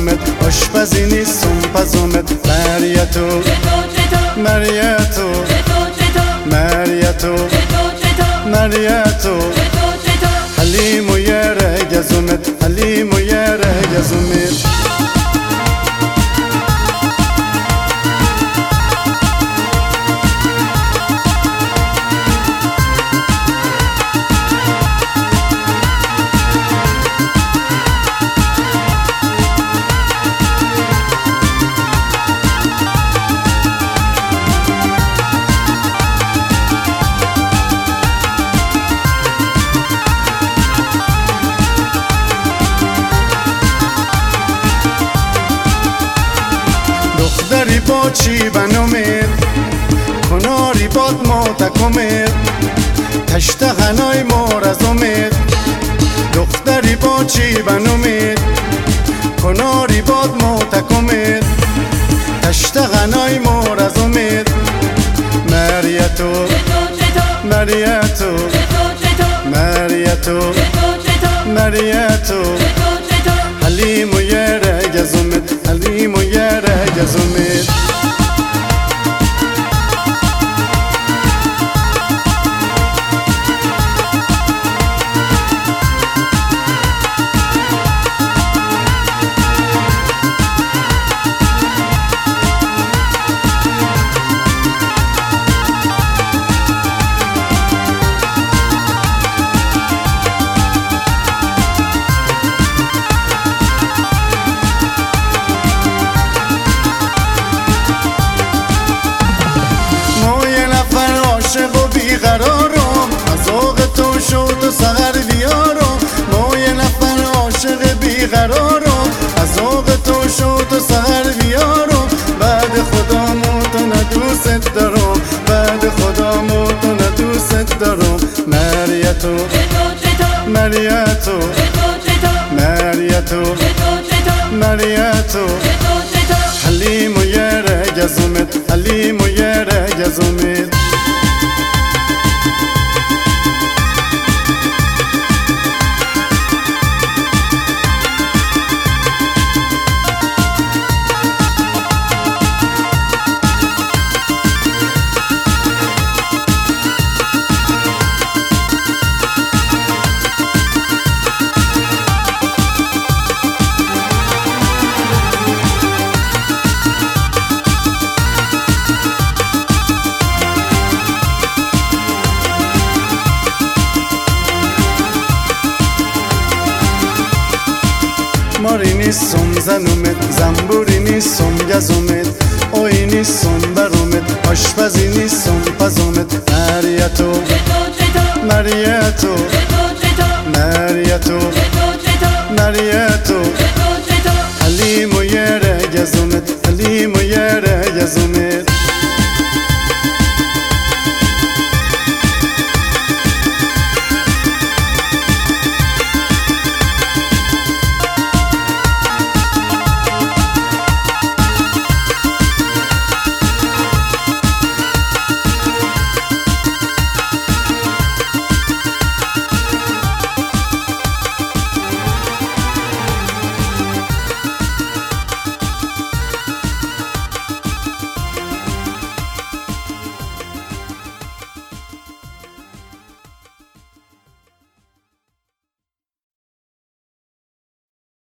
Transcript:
پزومت آشپزی نیستم پزومت مریتو مریتو مریتو مریتو حلیم و یره گزومت حلیم و یره گزومت دختری با چی بنومید کناری باد ما تکومید تشت غنای مور از امید دختری با چی بنومید کناری باد ما تکومید تشت غنای مور از امید مریتو مریتو مریتو مریتو حلیم و یره گزومت حلیم و یره گزومت قرارم از ذوق تو شد و سحر بیارم ما یه نفر عاشق بیقرارم از ذوق تو شد و سحر بیارم بعد خدامو تو ندوست دارم بعد خدامو تو ندوست دارم مریتو مریتو مریتو مریتو حلیم و یره گزومت حلیم و یره گزومت ماری نیستم زنومت زنبوری نیستم گزومت اوی نیستم برومت آشپزی نیستم پزومت مریتو مریتو مریتو مریتو حلیم و یره گزومت حلیم و یره گزومت